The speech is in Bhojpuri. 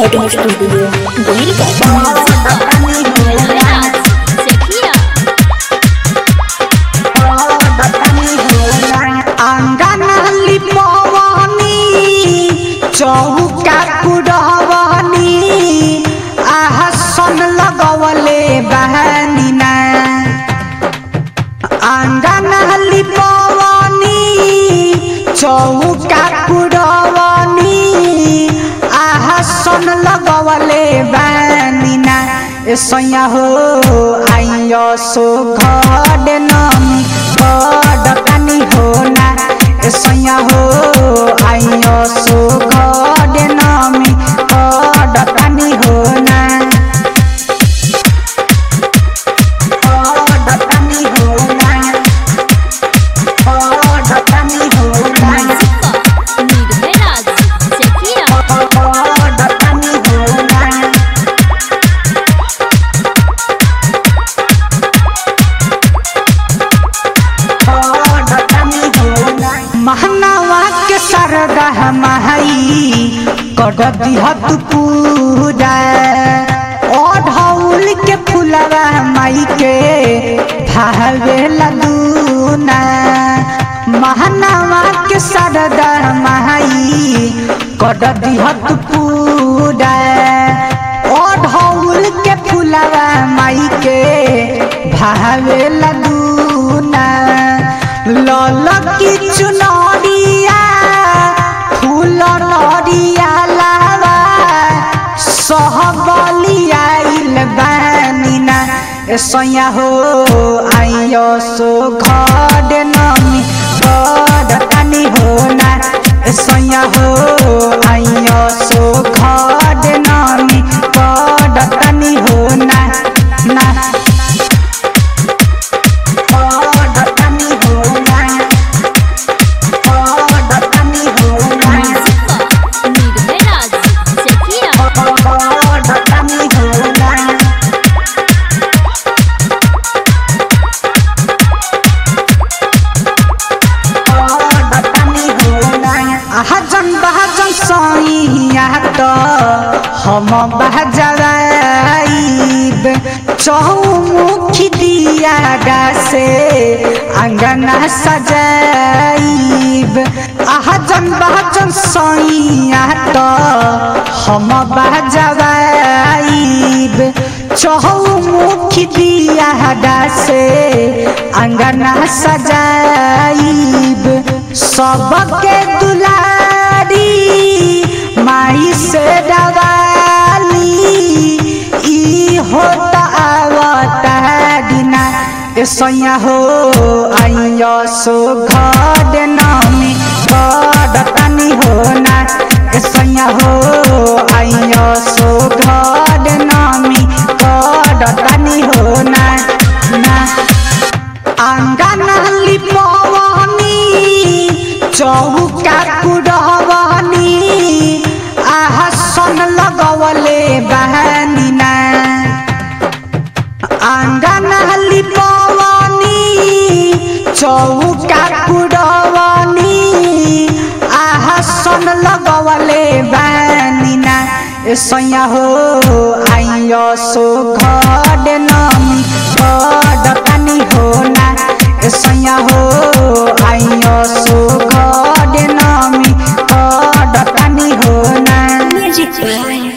रिकॉर्डिंग स्टूडियो चौका कुड़वनी आसन लगवले बहनीना आंगन लिपवनी चौका कुड़वनी आसन लगवले बहनीना ऐसा हो आइयो सो घर नमी बड़कानी होना ऐसा हो आइयो सो घर नमी बड़कानी होना बड़कानी होना बड़कानी होना बड़कानी होना महनावा के सरगह महई कर दिहत पूरा ओढ़ौल के फुलवा माई के भावे लगूना महनावा के सरगह महई कर दिहत पूरा ओढ़ौल के फुलवा माई के भावे लगूना लाल की चुनरिया फूल नरिया लावा सहबलिया बनीना ऐसा हो आइयो सो घर नमी बड़कानी होना ऐसा हो आइयो सो घर नमी बड़कानी होना ना हम बहजराइब चौमुखी दिया से अंगना सजाइब आहजन बहजन सैया तो हम बहजराइब चौमुखी दिया से अंगना सजाइब सबके दुलारी माई से डवाली ई होता आवता दिना ऐसा हो आइयो सो घर नमी बड़कानी होना ऐसा हो आइयो सो घर नमी बड़कानी होना ना आंगन लिपवनी चौका कुड़वनी आसन लगवले बहनीना आंगन लिपवनी चौका कुड़वनी आसन लगवले बहनीना ऐसा हो आइयो सो घर नमी बड़कानी होना ऐसा हो आइयो सो घर नमी बड़कानी होना म्यूजिक